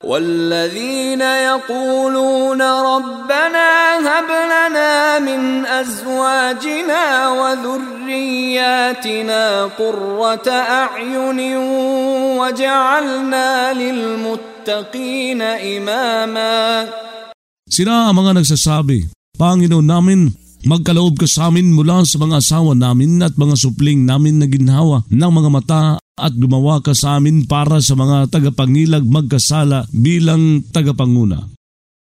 وَالَّذِينَ يَقُولُونَ رَبَّنَا هَبْ لَنَا مِنْ أَزْوَاجِنَا وَذُرِّيَّاتِنَا قُرَّةَ أَعْيُنٍ وَاجْعَلْنَا لِلْمُتَّقِينَ إِمَامًا. Sila ang mga nagsasabi, Panginoon namin, magkaloob ka sa amin mula sa mga asawa namin at mga supling namin na ginhawa ng mga mata at gumawa ka sa amin para sa mga tagapangilag magkasala bilang tagapanguna.